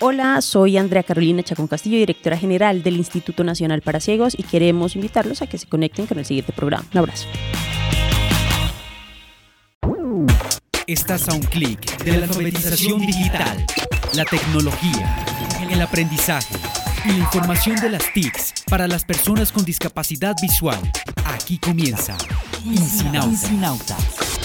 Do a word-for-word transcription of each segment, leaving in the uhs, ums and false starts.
Hola, soy Andrea Carolina Chacón Castillo, directora general del Instituto Nacional para Ciegos, y queremos invitarlos a que se conecten con el siguiente programa. Un abrazo. Estás a un clic de la alfabetización digital, la tecnología, el aprendizaje y la información de las T I Cs para las personas con discapacidad visual. Aquí comienza INSINAUTA.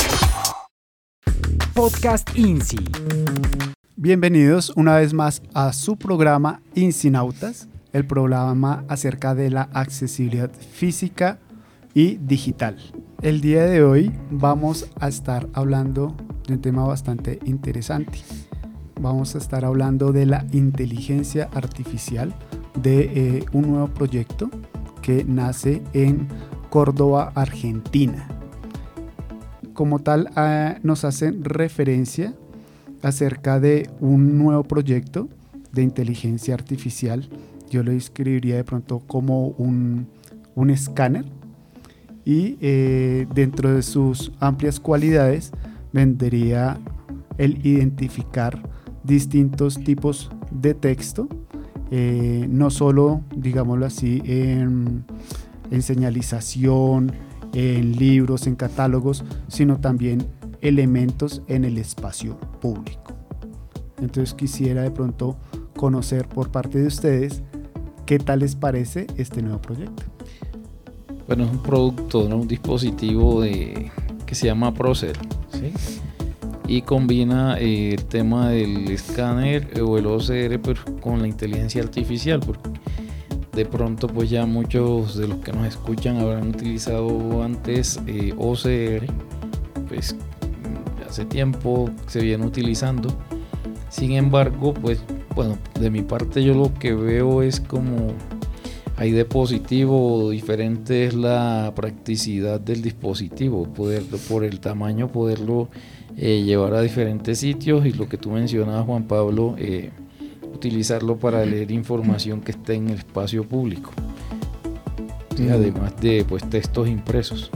Podcast INSI. Bienvenidos una vez más a su programa INSINAUTAS, el programa acerca de la accesibilidad física y digital. El día de hoy vamos a estar hablando de un tema bastante interesante. Vamos a estar hablando de la inteligencia artificial, de eh, un nuevo proyecto que nace en Córdoba, Argentina. Como tal, eh, nos hacen referencia acerca de un nuevo proyecto de inteligencia artificial. Yo lo describiría de pronto como un, un escáner, y eh, dentro de sus amplias cualidades vendría el identificar distintos tipos de texto, eh, no solo, digámoslo así, en, en señalización, en libros, en catálogos, sino también elementos en el espacio público. Entonces quisiera de pronto conocer por parte de ustedes qué tal les parece este nuevo proyecto. Bueno, es un producto, ¿no? Un dispositivo de, que se llama Procer, ¿sí? Y combina eh, el tema del escáner o el O C R, pero con la inteligencia artificial, porque de pronto pues ya muchos de los que nos escuchan habrán utilizado antes eh, O C R, pues hace tiempo se viene utilizando. Sin embargo, pues bueno, de mi parte yo lo que veo es como hay dispositivo diferente, es la practicidad del dispositivo, poder, por el tamaño poderlo eh, llevar a diferentes sitios, y lo que tú mencionabas, Juan Pablo, eh, utilizarlo para leer información que esté en el espacio público, ¿sí? Mm. Además de pues textos impresos.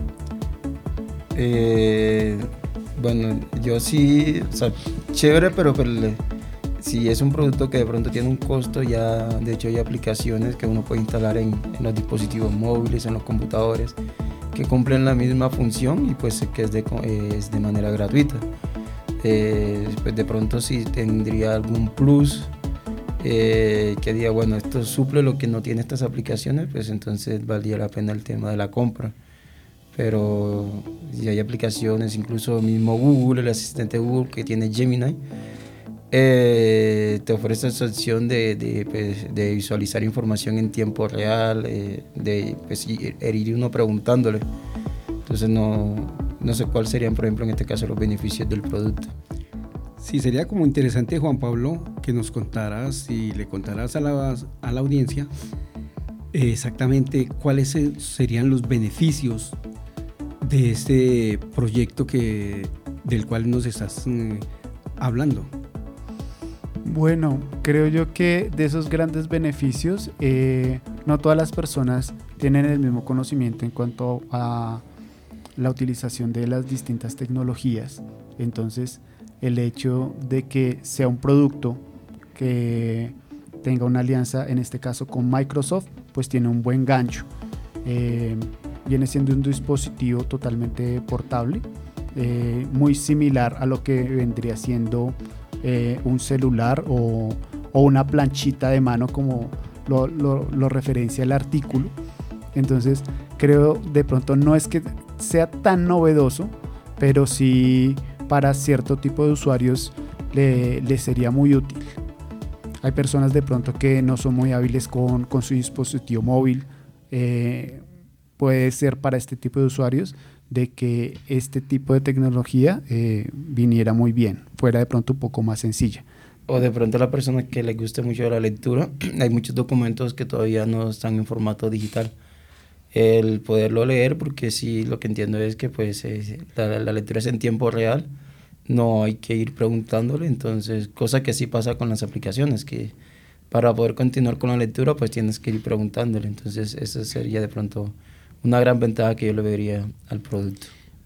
Eh, bueno, yo sí, o sea, chévere, pero, pero le, si es un producto que de pronto tiene un costo, ya de hecho hay aplicaciones que uno puede instalar en, en los dispositivos móviles, en los computadores, que cumplen la misma función y pues que es de, es de manera gratuita. Eh, pues de pronto si tendría algún plus eh, que diga, bueno, esto suple lo que no tiene estas aplicaciones, pues entonces valdría la pena el tema de la compra. Pero si hay aplicaciones, incluso mismo Google, el asistente Google que tiene Gemini, eh, te ofrece esa opción de, de, pues, de visualizar información en tiempo real, eh, de pues, ir uno preguntándole. Entonces no, no sé cuáles serían, por ejemplo, en este caso los beneficios del producto. Sí, sería como interesante, Juan Pablo, que nos contaras y le contaras a la, a la audiencia exactamente cuáles serían los beneficios de este proyecto que, del cual nos estás eh, hablando. Bueno, creo yo que de esos grandes beneficios, eh, no todas las personas tienen el mismo conocimiento en cuanto a la utilización de las distintas tecnologías. Entonces, el hecho de que sea un producto que tenga una alianza, en este caso con Microsoft, pues tiene un buen gancho. Eh, viene siendo un dispositivo totalmente portable, eh, muy similar a lo que vendría siendo eh, un celular o, o una planchita de mano, como lo, lo, lo referencia el artículo. Entonces creo de pronto no es que sea tan novedoso, pero sí para cierto tipo de usuarios le, le sería muy útil. Hay personas de pronto que no son muy hábiles con, con su dispositivo móvil. Eh, puede ser para este tipo de usuarios de que este tipo de tecnología eh, viniera muy bien, fuera de pronto un poco más sencilla. O de pronto a la persona que le guste mucho la lectura, hay muchos documentos que todavía no están en formato digital. El poderlo leer, porque sí, lo que entiendo es que pues eh, la, la lectura es en tiempo real, no hay que ir preguntándole, entonces, cosa que sí pasa con las aplicaciones, que para poder continuar con la lectura pues tienes que ir preguntándole, entonces esa sería de pronto una gran ventaja que yo le vería al producto.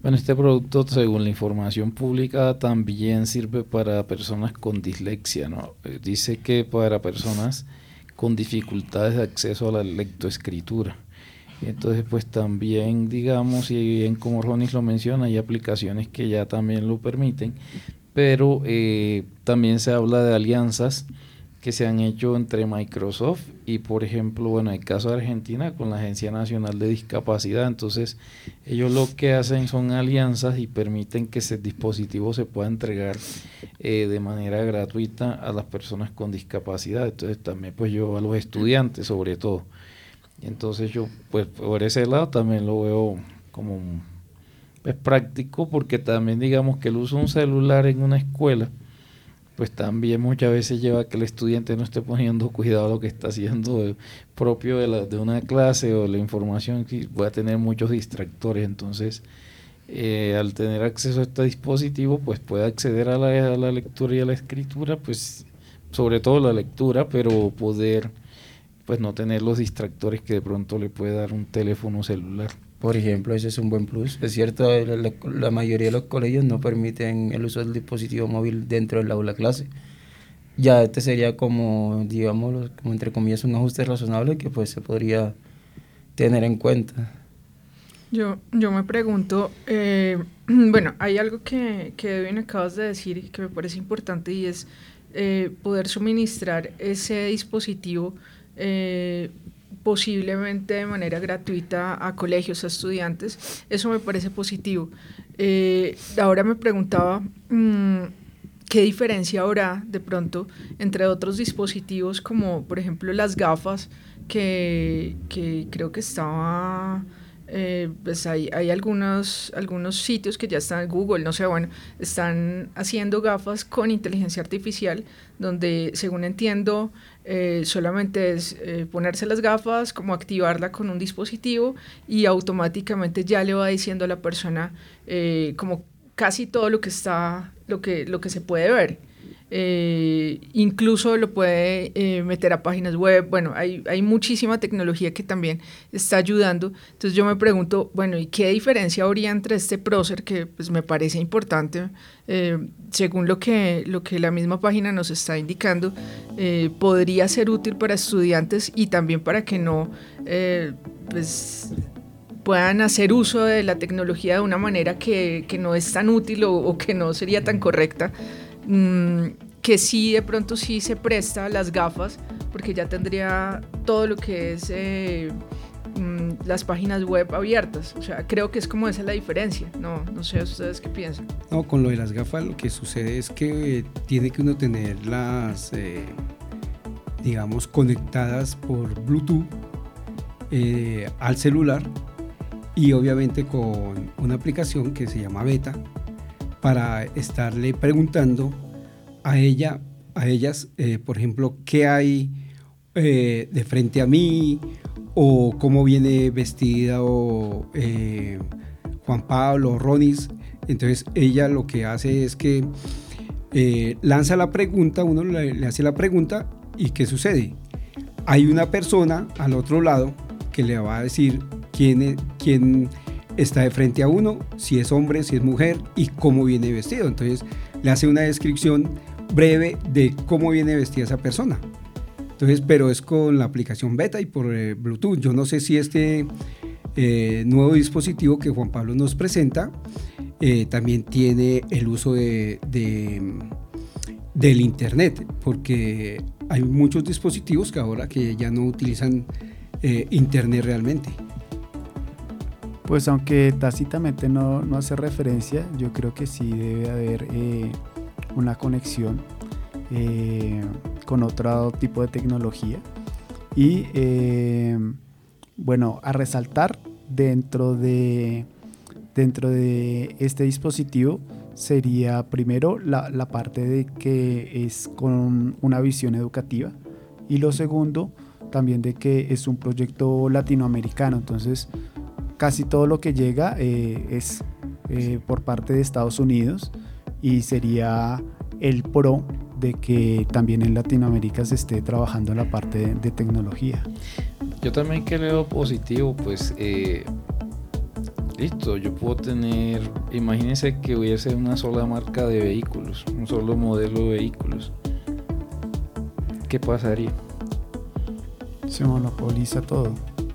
Bueno, este producto, según la información pública, también sirve para personas con dislexia, ¿no? Eh, Dice que para personas con dificultades de acceso a la lectoescritura. Entonces, pues también, digamos, y bien como Ronis lo menciona, hay aplicaciones que ya también lo permiten, pero eh, también se habla de alianzas que se han hecho entre Microsoft y, por ejemplo, bueno, en el caso de Argentina, con la Agencia Nacional de Discapacidad. Entonces, ellos lo que hacen son alianzas y permiten que ese dispositivo se pueda entregar eh, de manera gratuita a las personas con discapacidad. Entonces, también pues yo a los estudiantes, sobre todo. Entonces, yo pues por ese lado también lo veo como es práctico, porque también digamos que el uso de un celular en una escuela pues también muchas veces lleva a que el estudiante no esté poniendo cuidado a lo que está haciendo eh, propio de, la, de una clase o la información, que pueda tener muchos distractores. Entonces, eh, al tener acceso a este dispositivo, pues puede acceder a la, a la lectura y a la escritura, pues sobre todo la lectura, pero poder pues no tener los distractores que de pronto le puede dar un teléfono celular. Por ejemplo, ese es un buen plus. Es cierto, la, la, la mayoría de los colegios no permiten el uso del dispositivo móvil dentro del aula clase. Ya este sería como, digamos, como entre comillas, un ajuste razonable que pues se podría tener en cuenta. Yo, yo me pregunto, eh, bueno, hay algo que, que bien acabas de decir y que me parece importante, y es eh, poder suministrar ese dispositivo eh, posiblemente de manera gratuita a colegios, a estudiantes. Eso me parece positivo. Eh, ahora me preguntaba mmm, qué diferencia habrá de pronto entre otros dispositivos, como por ejemplo las gafas, que, que creo que estaba... Eh, pues hay, hay algunos, algunos sitios que ya están, Google, no sé, bueno, están haciendo gafas con inteligencia artificial, donde según entiendo eh, solamente es eh, ponerse las gafas, como activarla con un dispositivo y automáticamente ya le va diciendo a la persona eh, como casi todo lo que está, lo que, lo que se puede ver. Eh, incluso lo puede eh, meter a páginas web. Bueno, hay, hay muchísima tecnología que también está ayudando. Entonces yo me pregunto, bueno, ¿y qué diferencia habría entre este prócer, que pues me parece importante, eh, según lo que, lo que la misma página nos está indicando, eh, podría ser útil para estudiantes y también para que no eh, pues puedan hacer uso de la tecnología de una manera que, que no es tan útil o, o que no sería tan correcta? Mm, que sí, de pronto sí se presta las gafas, porque ya tendría todo lo que es eh, mm, las páginas web abiertas. O sea, creo que es como esa la diferencia. No, no sé ustedes qué piensan. No, con lo de las gafas lo que sucede es que tiene que uno tenerlas, eh, digamos, conectadas por Bluetooth eh, al celular, y obviamente con una aplicación que se llama Beta, para estarle preguntando a ella, a ellas, eh, por ejemplo, qué hay eh, de frente a mí, o cómo viene vestida o, eh, Juan Pablo o Ronis. Entonces ella lo que hace es que eh, lanza la pregunta, uno le, le hace la pregunta, y ¿qué sucede? Hay una persona al otro lado que le va a decir quién es, quién está de frente a uno, si es hombre, si es mujer y cómo viene vestido. Entonces le hace una descripción breve de cómo viene vestida esa persona. Entonces, pero es con la aplicación Beta y por eh, Bluetooth. Yo no sé si este eh, nuevo dispositivo que Juan Pablo nos presenta eh, también tiene el uso de, de, del internet, porque hay muchos dispositivos que ahora que ya no utilizan eh, internet realmente. Pues aunque tácitamente no, no hace referencia, yo creo que sí debe haber eh, una conexión eh, con otro tipo de tecnología. Y eh, bueno, a resaltar dentro de, dentro de este dispositivo sería primero la, la parte de que es con una visión educativa, y lo segundo también de que es un proyecto latinoamericano. Entonces casi todo lo que llega eh, es eh, por parte de Estados Unidos, y sería el pro de que también en Latinoamérica se esté trabajando en la parte de, de tecnología. Yo también creo positivo, pues eh, listo, yo puedo tener, imagínense que hubiese una sola marca de vehículos, un solo modelo de vehículos. ¿Qué pasaría? Se monopoliza todo.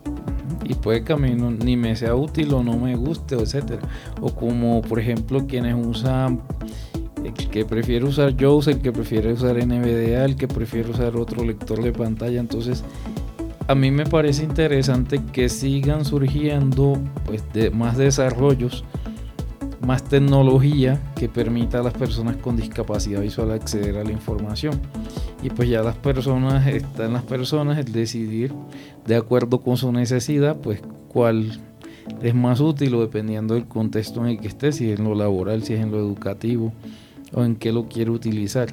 Y puede que a mí no, ni me sea útil o no me guste, etcétera. O como por ejemplo quienes usan, el que prefiere usar JAWS, el que prefiere usar N V D A, el que prefiere usar otro lector de pantalla. Entonces a mí me parece interesante que sigan surgiendo pues de más desarrollos, más tecnología que permita a las personas con discapacidad visual acceder a la información. Y pues ya las personas, está en las personas el decidir de acuerdo con su necesidad, pues cuál es más útil o dependiendo del contexto en el que esté, si es en lo laboral, si es en lo educativo o en qué lo quiere utilizar.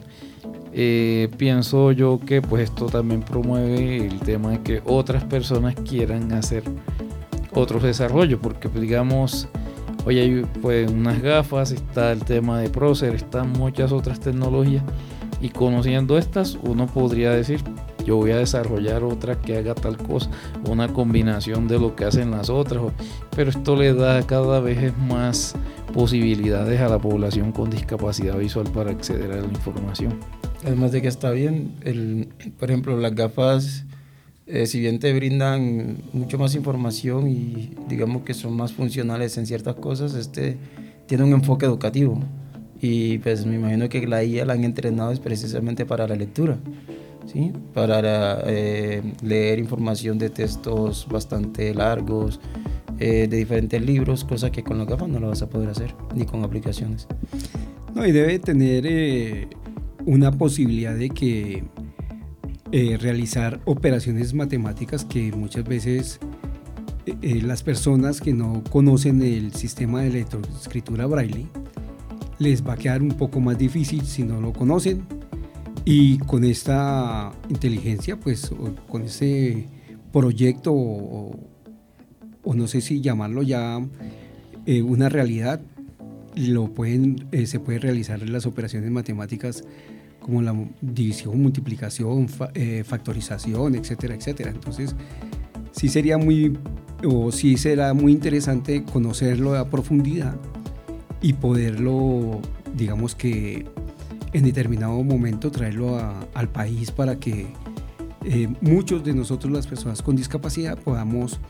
Eh, pienso yo que pues esto también promueve el tema de que otras personas quieran hacer otros desarrollos, porque digamos, hoy hay pues unas gafas, está el tema de Procer, están muchas otras tecnologías. Y conociendo estas, uno podría decir, yo voy a desarrollar otra que haga tal cosa, una combinación de lo que hacen las otras, pero esto le da cada vez más posibilidades a la población con discapacidad visual para acceder a la información. Además de que está bien, el, por ejemplo, las gafas, eh, si bien te brindan mucho más información y digamos que son más funcionales en ciertas cosas, este tiene un enfoque educativo. Y pues me imagino que la I A la han entrenado es precisamente para la lectura, ¿sí? Para eh, leer información de textos bastante largos, eh, de diferentes libros, cosas que con las gafas no lo vas a poder hacer, ni con aplicaciones. No, y debe tener eh, una posibilidad de que eh, realizar operaciones matemáticas que muchas veces eh, eh, las personas que no conocen el sistema de lectoescritura braille les va a quedar un poco más difícil si no lo conocen, y con esta inteligencia, pues con ese proyecto o, o no sé si llamarlo ya eh, una realidad, lo pueden, eh, se puede realizar las operaciones matemáticas como la división, multiplicación, fa, eh, factorización, etcétera, etcétera. Entonces sí sería muy, o sí será muy interesante conocerlo a profundidad y poderlo, digamos que en determinado momento traerlo a, al país para que eh, muchos de nosotros, las personas con discapacidad, podamos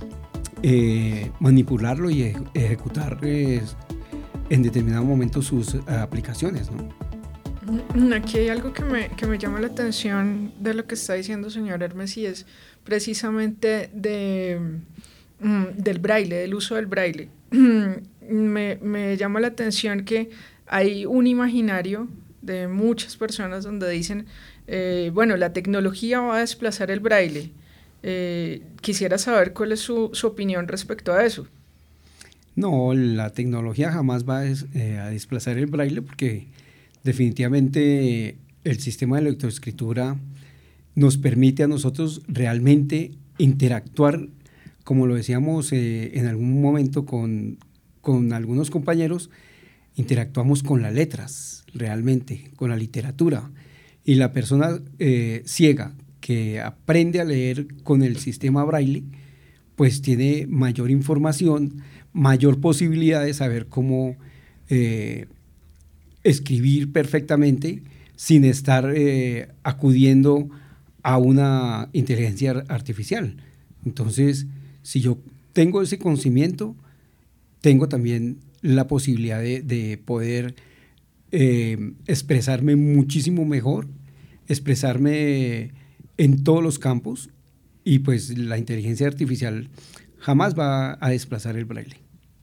eh, manipularlo y ej- ejecutar eh, en determinado momento sus uh, aplicaciones, ¿no? Aquí hay algo que me, que me llama la atención de lo que está diciendo señor Hermes, y es precisamente de, mm, del braille, del uso del braille. Me, me llama la atención que hay un imaginario de muchas personas donde dicen, eh, bueno, la tecnología va a desplazar el braille. Eh, quisiera saber cuál es su, su opinión respecto a eso. No, la tecnología jamás va a, des, eh, a desplazar el braille, porque definitivamente el sistema de lectoescritura nos permite a nosotros realmente interactuar, como lo decíamos eh, en algún momento con con algunos compañeros, interactuamos con las letras, realmente, con la literatura. Y la persona eh, ciega que aprende a leer con el sistema braille, pues tiene mayor información, mayor posibilidad de saber cómo eh, escribir perfectamente sin estar eh, acudiendo a una inteligencia artificial. Entonces, si yo tengo ese conocimiento, tengo también la posibilidad de, de poder eh, expresarme muchísimo mejor, expresarme en todos los campos, y pues la inteligencia artificial jamás va a desplazar el braille.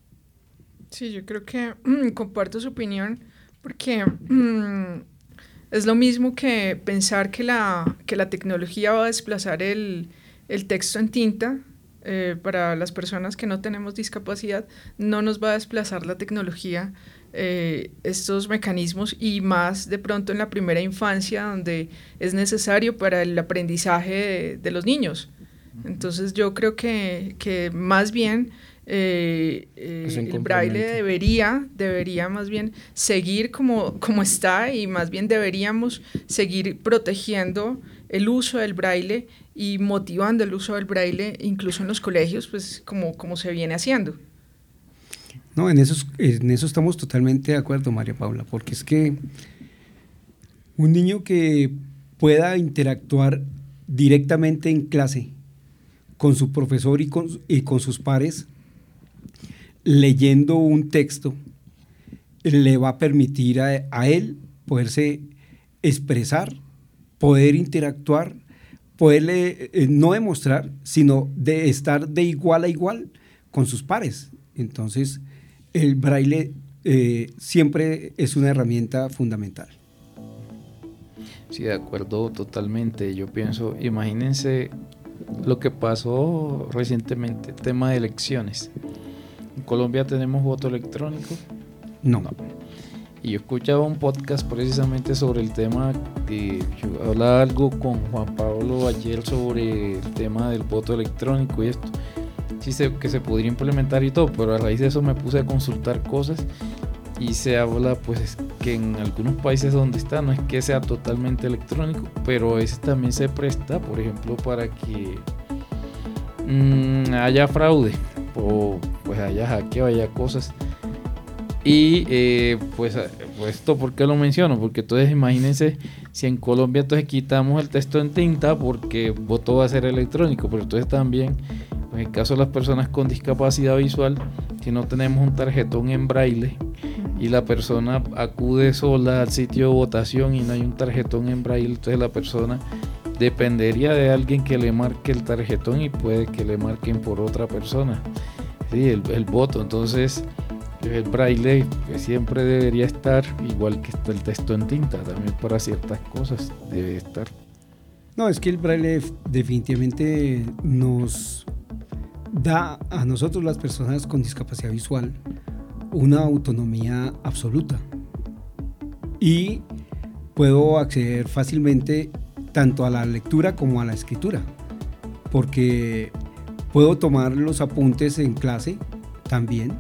Sí, yo creo que mm, comparto su opinión, porque mm, es lo mismo que pensar que la, que la tecnología va a desplazar el, el texto en tinta. Eh, para las personas que no tenemos discapacidad, no nos va a desplazar la tecnología, eh, estos mecanismos, y más de pronto en la primera infancia, donde es necesario para el aprendizaje de, de los niños. Entonces yo creo que, que más bien eh, eh, el braille debería, debería más bien seguir como, como está, y más bien deberíamos seguir protegiendo el uso del braille y motivando el uso del braille incluso en los colegios, pues como, como se viene haciendo. No, en eso, en eso estamos totalmente de acuerdo, María Paula, porque es que un niño que pueda interactuar directamente en clase con su profesor y con, y con sus pares, leyendo un texto, le va a permitir a, a él poderse expresar, poder interactuar, poderle eh, no demostrar, sino de estar de igual a igual con sus pares. Entonces, el braille eh, siempre es una herramienta fundamental. Sí, de acuerdo totalmente. Yo pienso, imagínense lo que pasó recientemente, tema de elecciones. En Colombia tenemos voto electrónico. No. No. Y yo escuchaba un podcast precisamente sobre el tema, que yo hablaba algo con Juan Pablo ayer sobre el tema del voto electrónico y esto. Sí sé que se podría implementar y todo, pero a raíz de eso me puse a consultar cosas y se habla pues que en algunos países donde está no es que sea totalmente electrónico, pero a veces también se presta, por ejemplo, para que mmm, haya fraude o pues haya hackeo, haya cosas. Y eh, pues, pues esto, ¿por qué lo menciono? Porque entonces imagínense si en Colombia entonces quitamos el texto en tinta porque voto va a ser electrónico, pero entonces también en el caso de las personas con discapacidad visual, si no tenemos un tarjetón en braille y la persona acude sola al sitio de votación y no hay un tarjetón en braille, entonces la persona dependería de alguien que le marque el tarjetón y puede que le marquen por otra persona, sí, el, el voto. Entonces el braille que siempre debería estar, igual que está el texto en tinta, también para ciertas cosas debe estar. No, es que el braille definitivamente nos da a nosotros las personas con discapacidad visual una autonomía absoluta y puedo acceder fácilmente tanto a la lectura como a la escritura, porque puedo tomar los apuntes en clase también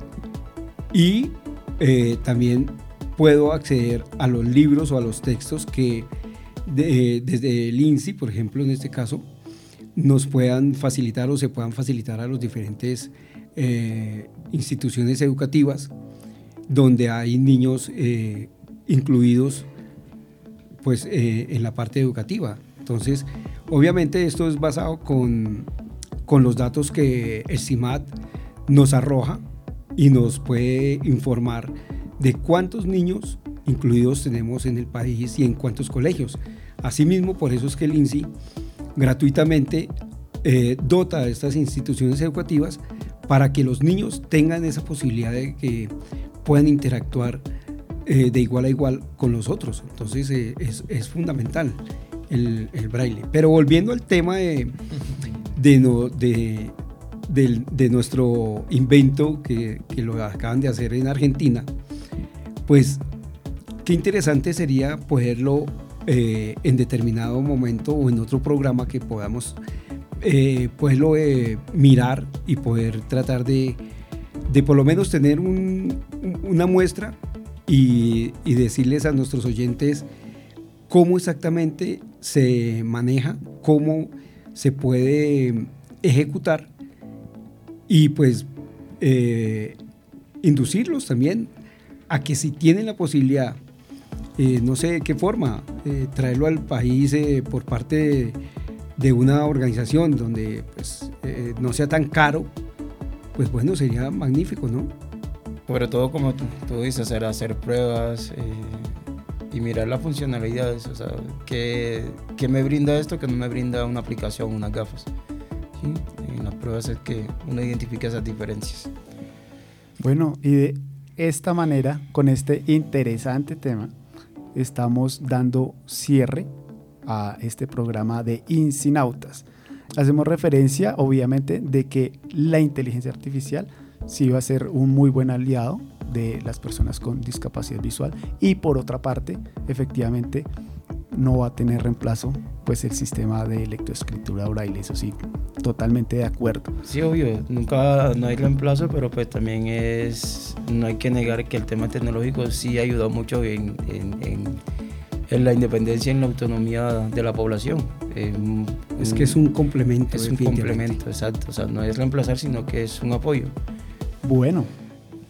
y eh, también puedo acceder a los libros o a los textos que de, desde el I N S I, por ejemplo, en este caso, nos puedan facilitar o se puedan facilitar a los diferentes eh, instituciones educativas donde hay niños eh, incluidos pues eh, en la parte educativa. Entonces, obviamente esto es basado con, con los datos que el CIMAD nos arroja y nos puede informar de cuántos niños incluidos tenemos en el país y en cuántos colegios. Asimismo, por eso es que el I N S I gratuitamente eh, dota a estas instituciones educativas para que los niños tengan esa posibilidad de que puedan interactuar eh, de igual a igual con los otros. Entonces eh, es, es fundamental el, el braille. Pero volviendo al tema de, de, no, de, de, de nuestro invento que, que lo acaban de hacer en Argentina, pues qué interesante sería poderlo eh, en determinado momento o en otro programa que podamos eh, poderlo eh, mirar y poder tratar de, de por lo menos tener un, una muestra y, y decirles a nuestros oyentes cómo exactamente se maneja, cómo se puede ejecutar y pues eh, inducirlos también a que si tienen la posibilidad, eh, no sé de qué forma, eh, traerlo al país eh, por parte de, de una organización donde pues, eh, no sea tan caro, pues bueno, sería magnífico, ¿no? Sobre todo, como tú, tú dices, hacer, hacer pruebas eh, y mirar las funcionalidades, o sea, ¿qué, qué me brinda esto que no me brinda una aplicación, unas gafas? ¿Sí? En las pruebas es que uno identifica esas diferencias. Bueno, y de esta manera, con este interesante tema, estamos dando cierre a este programa de Incinautas. Hacemos referencia, obviamente, de que la inteligencia artificial sí va a ser un muy buen aliado de las personas con discapacidad visual y por otra parte, efectivamente, no va a tener reemplazo pues el sistema de lectoescritura braille, eso sí, totalmente de acuerdo. Sí, obvio, nunca no hay reemplazo, pero pues también es, no hay que negar que el tema tecnológico sí ayudó mucho en, en, en, en la independencia y en la autonomía de la población. Eh, es que es un complemento. Es un complemento, exacto, o sea, no es reemplazar, sino que es un apoyo. Bueno,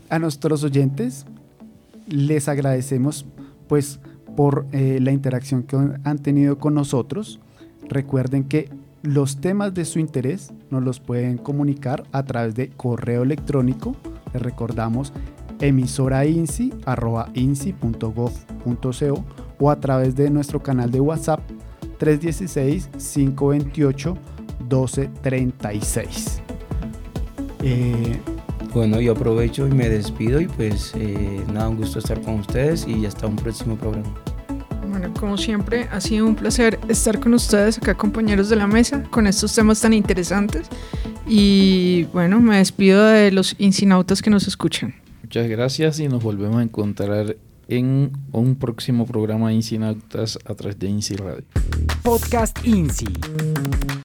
a nuestros oyentes les agradecemos pues por eh, la interacción que han tenido con nosotros. Recuerden que los temas de su interés nos los pueden comunicar a través de correo electrónico. Les recordamos emisora insi arroba insi punto gov punto co o a través de nuestro canal de WhatsApp tres uno seis, cinco dos ocho, uno dos tres seis. Eh, bueno, yo aprovecho y me despido y pues eh, nada, un gusto estar con ustedes y hasta un próximo programa. Bueno, como siempre, ha sido un placer estar con ustedes acá, compañeros de la mesa, con estos temas tan interesantes. Y bueno, me despido de los insinautas que nos escuchan. Muchas gracias y nos volvemos a encontrar en un próximo programa de Insinautas a través de INSI Radio. Podcast INSI.